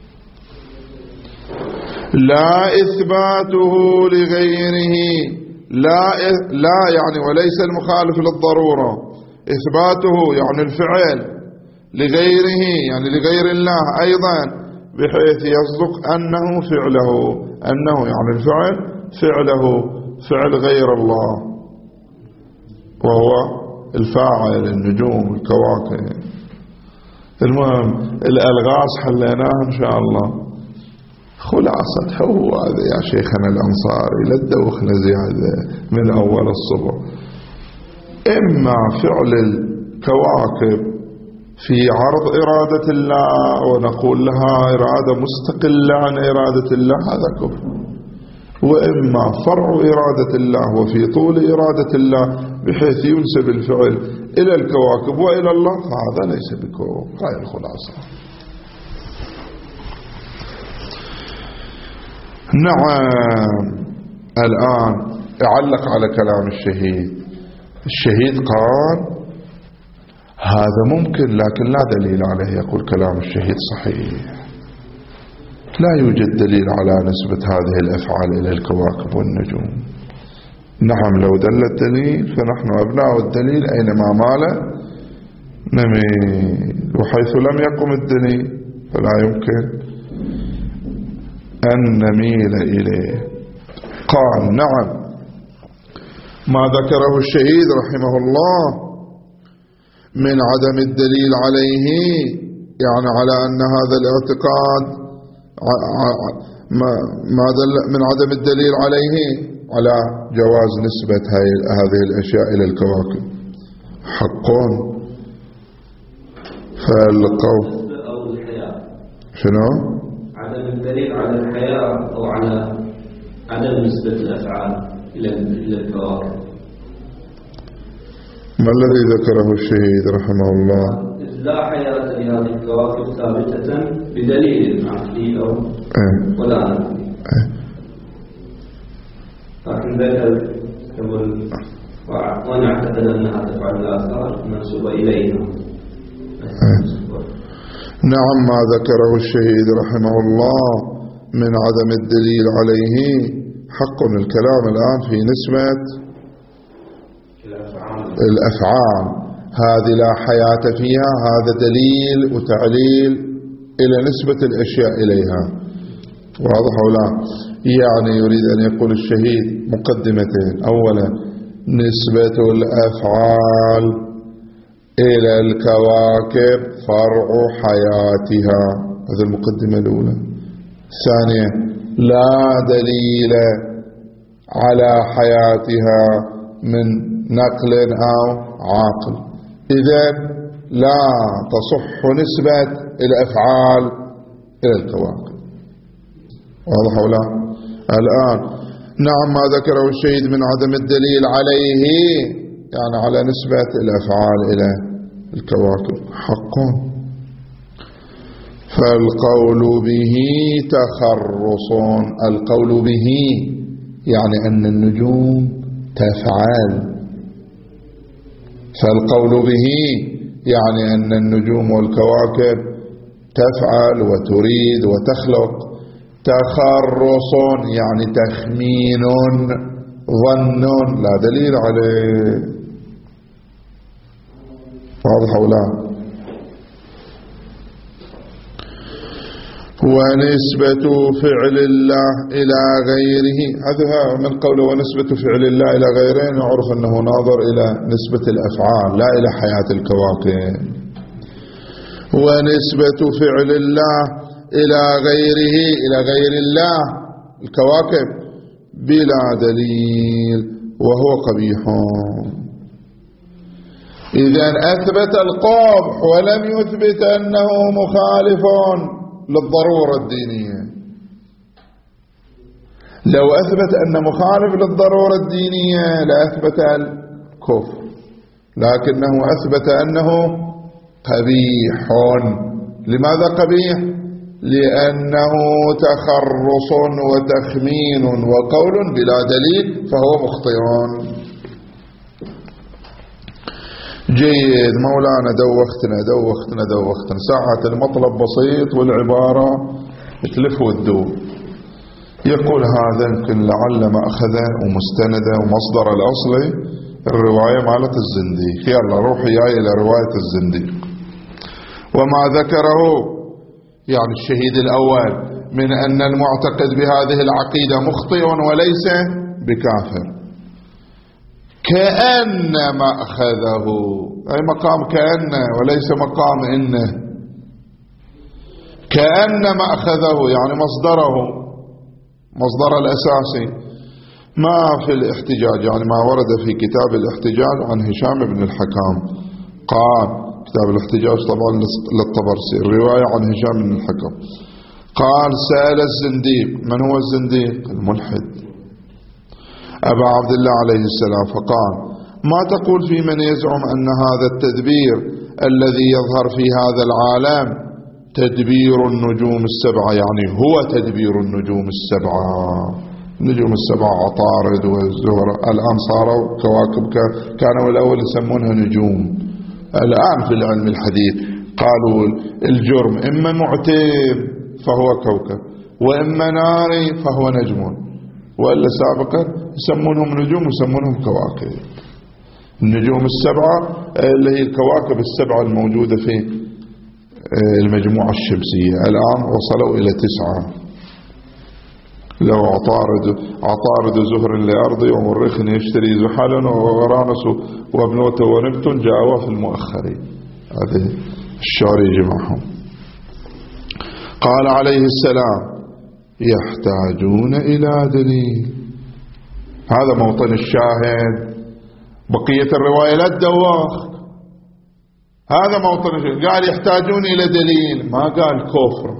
لا إثباته لغيره، لا يعني وليس المخالف للضرورة، إثباته يعني الفعل لغيره يعني لغير الله أيضا، بحيث يصدق أنه فعله، أنه يعني الفعل فعله فعل غير الله، وهو الفاعل النجوم الكواكب. المهم الألغاز حليناها إن شاء الله. خلاصة هو هذا يا شيخنا الأنصاري، لا تدوخنا زيادة من أول الصبح. إما فعل الكواكب في عرض إرادة الله ونقول لها إرادة مستقلة عن إرادة الله، هذا كفر، وإما فرع إرادة الله وفي طول إرادة الله بحيث ينسب الفعل إلى الكواكب وإلى الله، فهذا ليس بكفر. هاي الخلاصة. نعم. الآن أعلق على كلام الشهيد. الشهيد قال هذا ممكن لكن لا دليل عليه. يقول كلام الشهيد صحيح، لا يوجد دليل على نسبة هذه الأفعال إلى الكواكب والنجوم. نعم لو دل الدليل فنحن أبناء الدليل أينما مال نميل، وحيث لم يقم الدليل فلا يمكن أن نميل إليه. قال نعم ما ذكره الشهيد رحمه الله من عدم الدليل عليه، يعني على أن هذا الاعتقاد ما دل من عدم الدليل عليه على جواز نسبة هذه الأشياء إلى الكواكب حق. فالقول شنو؟ عدم الدليل على الحياة أو على عدم نسبة الأفعال إلى الكواكب. ما الذي ذكره الشهيد رحمه الله؟ لا حياة لهذه الكواكب ثابتة بدليل عقلي أو ولا نقلي. لكن ذكر قبل ونعتقد أنها تفعل الآثار منسوبة إلينا. نعم ما ذكره الشهيد رحمه الله من عدم الدليل عليه حق. الكلام الآن في نسبة الأفعال، هذه لا حياة فيها، هذا دليل وتعليل إلى نسبة الأشياء إليها. واضح ولا؟ يعني يريد أن يقول الشهيد مقدمتين. أولا نسبة الأفعال إلى الكواكب فرع حياتها، هذه المقدمة الأولى. ثانيا لا دليل على حياتها من نقل أو عاقل، إذن لا تصح نسبة الأفعال إلى الكواكب. واضح ولا؟ الآن نعم ما ذكره الشهيد من عدم الدليل عليه يعني على نسبة الأفعال إلى الكواكب حق. فالقول به تخرص. القول به يعني أن النجوم تفعل، فالقول به يعني أن النجوم والكواكب تفعل وتريد وتخلق. تخرص يعني تخمين ظن لا دليل عليه. واضح ولا؟ ونسبة فعل الله إلى غيره، هذا من قوله ونسبة فعل الله إلى غيره نعرف أنه ناظر إلى نسبة الأفعال لا إلى حياة الكواكب. ونسبة فعل الله إلى غيره إلى غير الله الكواكب بلا دليل وهو قبيح. إذن أثبت القبح ولم يثبت أنه مخالف للضرورة الدينية. لو أثبت أن مخالف للضرورة الدينية لأثبت الكفر، لكنه أثبت أنه قبيح. لماذا قبيح؟ لأنه تخرص وتخمين وقول بلا دليل فهو مخطئ. جيد مولانا، دوختنا ساعة المطلب بسيط والعبارة تلف وتدور. يقول هذا يمكن لعل مأخذه ومستنده ومصدر الأصلي الرواية مالت الزنديق. يلا روحي جاي إلى رواية الزنديق. وما ذكره يعني الشهيد الأول من أن المعتقد بهذه العقيدة مخطئ وليس بكافر، كأن مأخذه أي مقام كأن وليس مقام إنه، كأن مأخذه يعني مصدره، مصدر الأساسي ما في الاحتجاج، يعني ما ورد في كتاب الاحتجاج عن هشام بن الحكام. قال كتاب الاحتجاج طبعا للطبرسي، الرواية عن هشام بن الحكام قال سأل الزنديق. من هو الزنديق؟ الملحد أبا عبد الله عليه السلام، فقال ما تقول في من يزعم أن هذا التدبير الذي يظهر في هذا العالم تدبير النجوم السبعة، يعني هو تدبير النجوم السبعة، النجوم السبعة عطارد والزهرة، الآن صاروا كواكب، كانوا الأول يسمونها نجوم، الآن في العلم الحديث قالوا الجرم إما معتم فهو كوكب وإما ناري فهو نجم، وإلا سابقا يسمونهم نجوم ويسمونهم كواكب. النجوم السبعة اللي هي الكواكب السبعة الموجودة في المجموعة الشمسية، الآن وصلوا إلى 9. لو عطارد زهر لأرض ومريخ يشتري زحل وورانس وابنوته ونبتون جاءوا في المؤخرين، هذه الشعر يجمعهم. قال عليه السلام يحتاجون إلى دليل. هذا موطن الشاهد، بقية الرواية لا تدوخ، هذا موطن الشاهد. قال يحتاجون إلى دليل، ما قال كفر،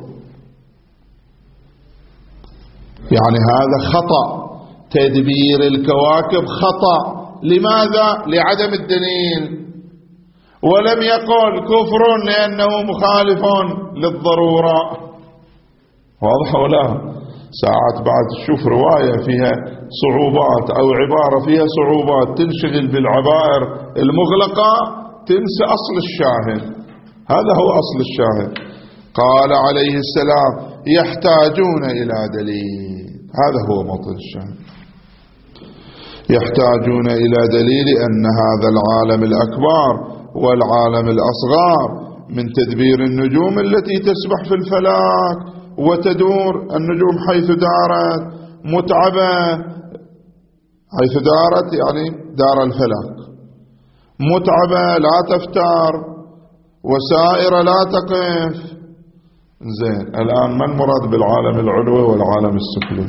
يعني هذا خطأ، تدبير الكواكب خطأ. لماذا؟ لعدم الدليل. ولم يقل كفر لأنه مخالف للضرورة. واضح ولا؟ ساعات بعد تشوف رواية فيها صعوبات أو عبارة فيها صعوبات تنشغل بالعبائر المغلقة تنسى أصل الشاهد. هذا هو أصل الشاهد. قال عليه السلام يحتاجون إلى دليل، هذا هو موطن الشاهد. يحتاجون إلى دليل أن هذا العالم الأكبر والعالم الأصغر من تدبير النجوم التي تسبح في الفلك وتدور. النجوم حيث دارت متعبة، حيث دارت يعني دار الفلك، متعبة لا تفتر وسائرة لا تقف. زين، الآن ما المراد بالعالم العلوي والعالم السفلي؟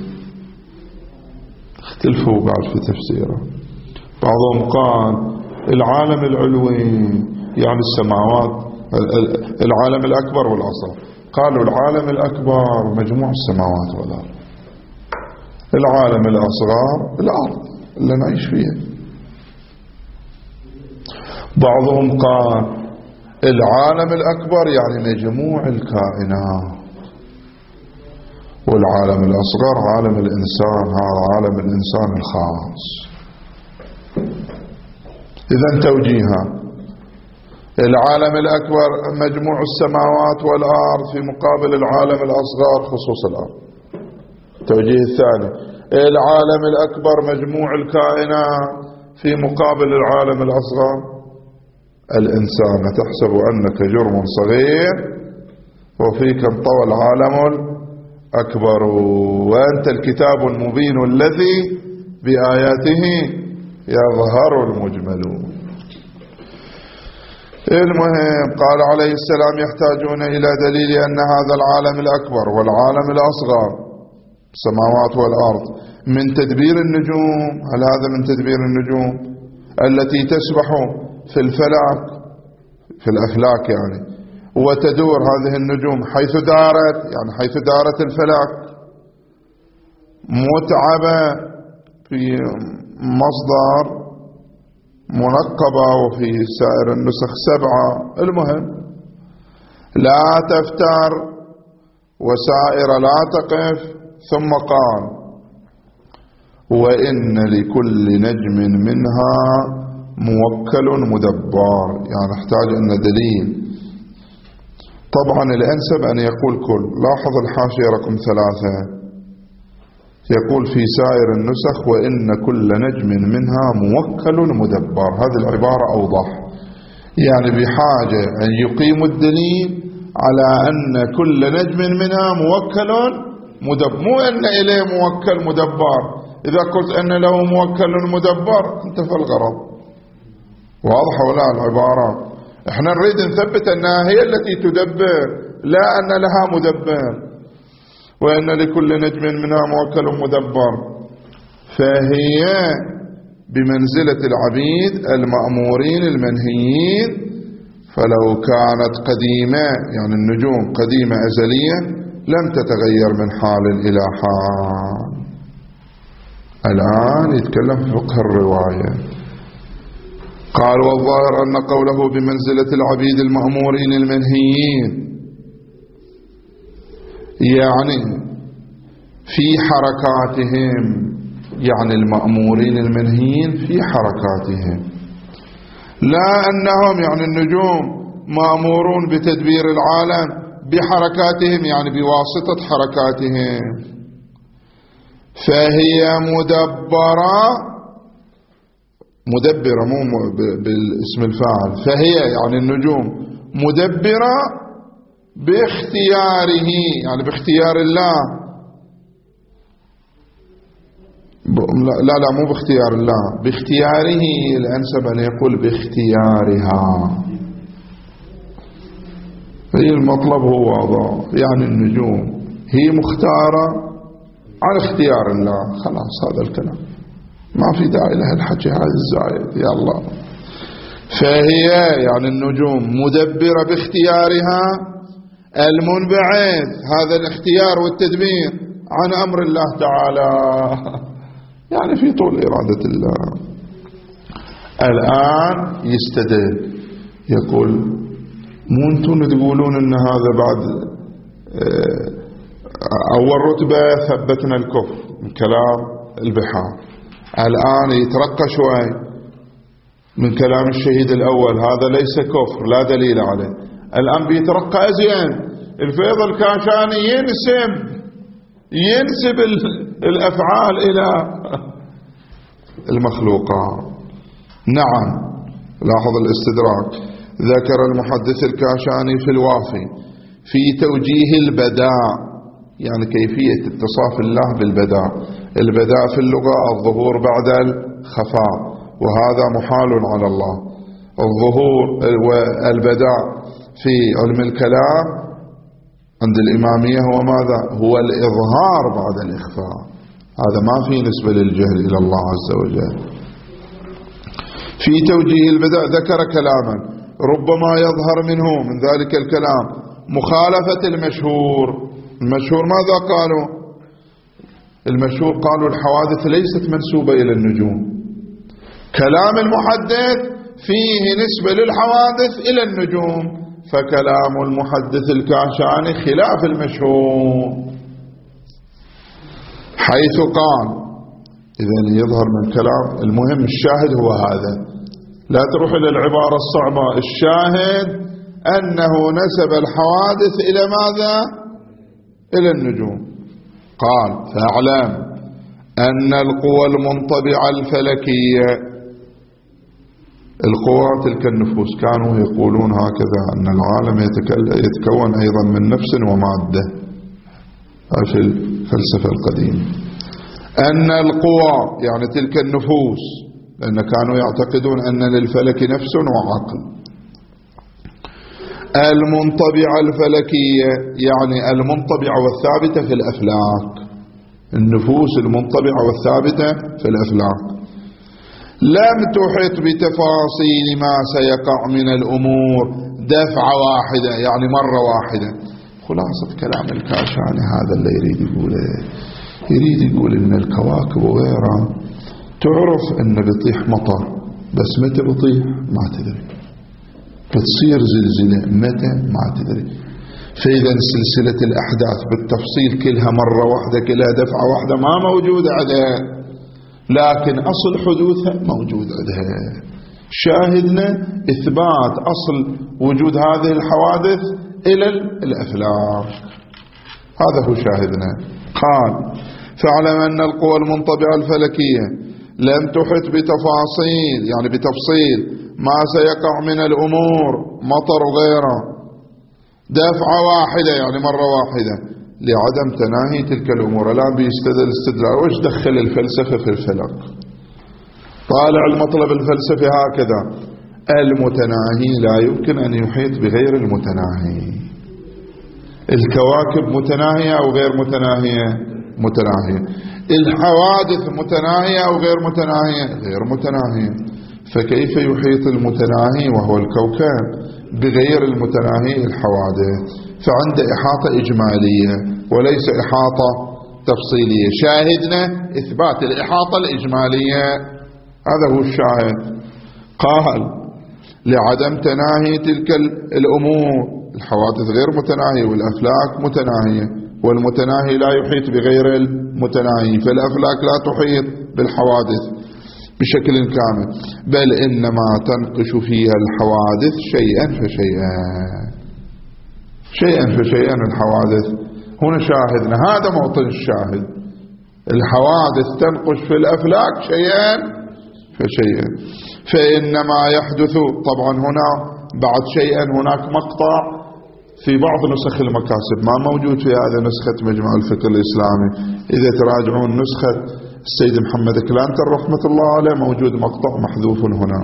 اختلفوا بعد في تفسيره. بعضهم قال العالم العلوي يعني السماوات، العالم الأكبر والأصغر. قالوا العالم الأكبر مجموع السماوات والأرض، العالم الأصغر الأرض اللي نعيش فيها. بعضهم قال العالم الأكبر يعني مجموع الكائنات، والعالم الأصغر عالم الإنسان، هذا عالم الإنسان الخاص. إذن توجيها العالم الأكبر مجموع السماوات والأرض في مقابل العالم الأصغر خصوص الأرض. التوجيه الثاني العالم الأكبر مجموع الكائنات في مقابل العالم الأصغر الإنسان. تحسب أنك جرم صغير وفيك انطوى العالم الأكبر وأنت الكتاب المبين الذي بآياته يظهر المجملون. المهم قال عليه السلام يحتاجون إلى دليل أن هذا العالم الأكبر والعالم الأصغر السماوات والأرض من تدبير النجوم. هل هذا من تدبير النجوم التي تسبح في الفلك، في الأفلاك يعني، وتدور هذه النجوم حيث دارت، يعني حيث دارت الفلك، متعبة في مصدر منقبة وفي سائر النسخ 7. المهم لا تفتر وسائر لا تقف. ثم قال وإن لكل نجم منها موكل مدبر، يعني احتاج أن دليل. طبعا الأنسب أن يقول كل. لاحظ الحاشية رقم 3 يقول في سائر النسخ وإن كل نجم منها موكل مدبر. هذه العبارة أوضح، يعني بحاجة أن يقيم الدليل على أن كل نجم منها موكل مدبر، مو أن إليه موكل مدبر. إذا قلت أن له موكل مدبر انتفى الغرض. واضحة ولا العبارة؟ احنا نريد نثبت أنها هي التي تدبر، لا أن لها مدبر. وأن لكل نجم منها موكل مدبر، فهي بمنزلة العبيد المأمورين المنهيين. فلو كانت قديمة، يعني النجوم قديمة أزلية، لم تتغير من حال إلى حال. الآن يتكلم في فقه الرواية. قال والظاهر أن قوله بمنزلة العبيد المأمورين المنهيين يعني في حركاتهم، يعني المأمورين المنهيين في حركاتهم، لا أنهم يعني النجوم مأمورون بتدبير العالم بحركاتهم، يعني بواسطة حركاتهم. فهي مدبرة مو بالاسم الفاعل، فهي يعني النجوم مدبرة باختياره، يعني باختيار الله. لا مو باختيار الله، باختياره. الأنسب أن يقول باختيارها. هي المطلب هو واضح، يعني النجوم هي مختارة على اختيار الله. خلاص هذا الكلام ما في داعي لها الحكي هذا الزايد. يا الله، فهي يعني النجوم مدبرة باختيارها المنبعث، هذا الاختيار والتدبير عن أمر الله تعالى، يعني في طول إرادة الله. الآن يستدل، يقول مو انتم تقولون ان هذا بعد أول رتبة ثبتنا الكفر من كلام البحار، الآن يترقى شوي من كلام الشهيد الأول، هذا ليس كفر لا دليل عليه. الآن بيترقى أزين، الفيض الكاشاني ينسب الأفعال إلى المخلوقات. نعم، لاحظ الاستدراك. ذكر المحدث الكاشاني في الوافي في توجيه البداء، يعني كيفية اتصاف الله بالبداء. البداء في اللغة الظهور بعد الخفاء، وهذا محال على الله. الظهور والبداء في علم الكلام عند الإمامية هو ماذا؟ هو الإظهار بعد الإخفاء. هذا ما في نسبة للجهل إلى الله عز وجل. في توجيه البداء ذكر كلاما ربما يظهر منه من ذلك الكلام مخالفة المشهور. المشهور ماذا قالوا؟ المشهور قالوا الحوادث ليست منسوبة إلى النجوم. كلام المحدث فيه نسبة للحوادث إلى النجوم، فكلام المحدث الكاشاني خلاف المشهور، حيث قال إذن يظهر من كلام. المهم الشاهد هو هذا، لا تروح إلى العبارة الصعبة. الشاهد أنه نسب الحوادث إلى ماذا؟ إلى النجوم. قال فاعلم أن القوى المنطبعة الفلكية، القوى تلك النفوس، كانوا يقولون هكذا أن العالم يتكون أيضا من نفس ومادة في الفلسفة القديمة. أن القوى يعني تلك النفوس، لأن كانوا يعتقدون أن للفلك نفس وعقل. المنطبعة الفلكية يعني المنطبعة والثابتة في الأفلاك، النفوس المنطبعة والثابتة في الأفلاك. لم تحط بتفاصيل ما سيقع من الأمور دفعة واحدة، يعني مرة واحدة. خلاصة كلام الكاشاني هذا اللي يريد يقوله. يريد يقول إن الكواكب وغيرها تعرف إن بيطيح مطر، بس متى بيطيح ما تدري، بتصير زلزلة متى ما تدري. فإذا سلسلة الأحداث بالتفصيل كلها مرة واحدة، كلها دفعة واحدة ما موجودة عندها، لكن أصل حدوثها موجود عندها. شاهدنا إثبات أصل وجود هذه الحوادث إلى الأفلاك، هذا هو شاهدنا. قال فاعلم أن القوى المنطبعة الفلكية لم تحط بتفاصيل يعني بتفصيل ما سيقع من الأمور مطر وغيره دفعة واحدة يعني مرة واحدة لعدم تناهي تلك الأمور. الآن بيستدل استدلال وش دخل الفلسفة في الفلك؟ طالع المطلب الفلسفي هكذا: المتناهي لا يمكن أن يحيط بغير المتناهي. الكواكب متناهية أو غير متناهية؟ متناهية. الحوادث متناهية أو غير متناهية؟ غير متناهية. فكيف يحيط المتناهي وهو الكوكب بغير المتناهي الحوادث؟ فعند إحاطة إجمالية وليس إحاطة تفصيلية. شاهدنا إثبات الإحاطة الإجمالية، هذا هو الشاهد. قال: لعدم تناهي تلك الأمور، الحوادث غير متناهية والأفلاك متناهية، والمتناهي لا يحيط بغير المتناهي، فالأفلاك لا تحيط بالحوادث بشكل كامل، بل إنما تنقش فيها الحوادث شيئا فشيئا، شيئا فشيئا الحوادث. هنا شاهدنا، هذا موطن الشاهد. الحوادث تنقش في الأفلاك شيئا فشيئا. فإنما يحدث، طبعا هنا بعد شيئا هناك مقطع في بعض نسخ المكاسب ما موجود في هذا نسخة مجمع الفكر الإسلامي. إذا تراجعون نسخة السيد محمد كلانتر رحمة الله عليه موجود مقطع محذوف هنا.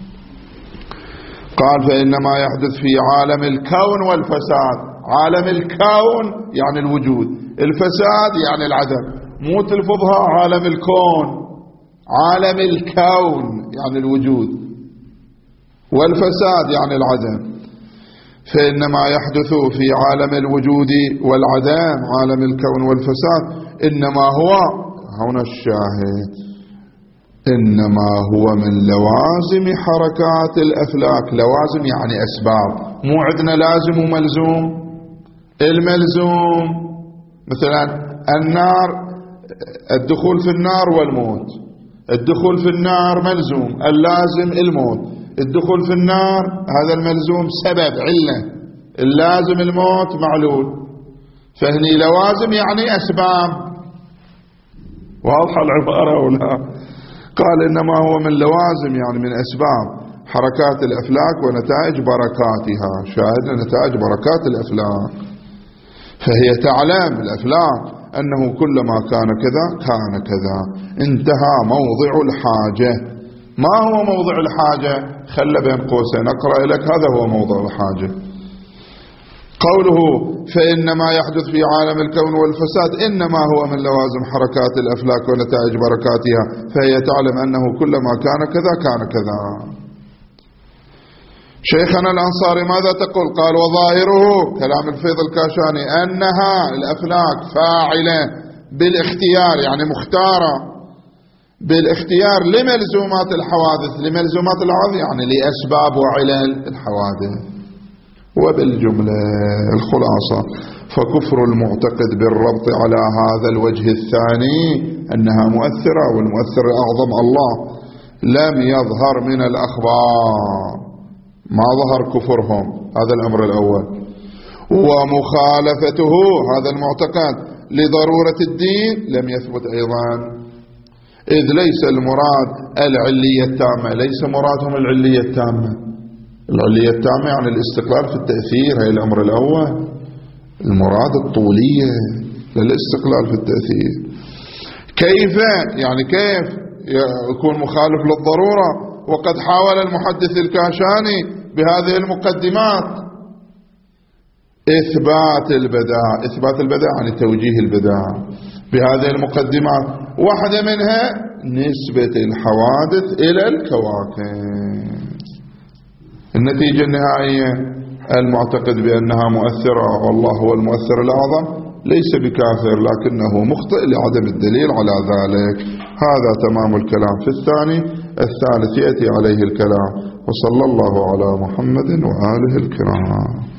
قال: فإنما يحدث في عالم الكون والفساد. عالم الكون يعني الوجود، الفساد يعني العدم، مو تلفظها عالم الكون، عالم الكون يعني الوجود، والفساد يعني العدم. فإنما يحدث في عالم الوجود والعدم، عالم الكون والفساد، إنما هو، هنا الشاهد، إنما هو من لوازم حركات الأفلاك. لوازم يعني أسباب، مو عندنا لازم وملزوم. الملزوم مثلا النار، الدخول في النار والموت. الدخول في النار ملزوم، اللازم الموت. الدخول في النار هذا الملزوم سبب علة، اللازم الموت معلول. فهني لوازم يعني أسباب. واضحة العبارة ولا؟ قال: إنما هو من لوازم يعني من أسباب حركات الأفلاك ونتائج بركاتها. شاهدنا نتائج بركات الأفلاك. فهي تعلم الأفلاك أنه كلما كان كذا كان كذا. انتهى موضع الحاجة. ما هو موضع الحاجة؟ خلى بين قوسين أقرأ لك، هذا هو موضع الحاجة. قوله: فإنما يحدث في عالم الكون والفساد إنما هو من لوازم حركات الأفلاك ونتائج بركاتها، فهي تعلم أنه كلما كان كذا كان كذا. شيخنا الأنصاري ماذا تقول؟ قال: وظاهره كلام الفيض الكاشاني أنها الأفلاك فاعلة بالاختيار، يعني مختارة بالاختيار لملزومات الحوادث. لملزومات الحوادث يعني لأسباب وعلل الحوادث. وبالجملة الخلاصة: فكفر المعتقد بالربط على هذا الوجه الثاني أنها مؤثرة، والمؤثر الأعظم الله، لم يظهر من الأخبار، ما ظهر كفرهم، هذا الأمر الأول. ومخالفته هذا المعتقد لضرورة الدين لم يثبت أيضا، إذ ليس المراد العلية التامة، ليس مرادهم العلية التامة. العلية التامة يعني الاستقلال في التأثير، هي الأمر الأول. المراد الطولية للاستقلال في التأثير. كيف يعني كيف يكون مخالف للضرورة وقد حاول المحدث الكاشاني بهذه المقدمات إثبات البداع. إثبات البداع يعني توجيه البداع بهذه المقدمات، واحدة منها نسبة الحوادث إلى الكواكب. النتيجة النهائية المعتقد بأنها مؤثرة والله هو المؤثر الأعظم ليس بكافر، لكنه مخطئ لعدم الدليل على ذلك. هذا تمام الكلام في الثاني. الثالث يأتي عليه الكلام. وصلى الله على محمد وآله الكرام.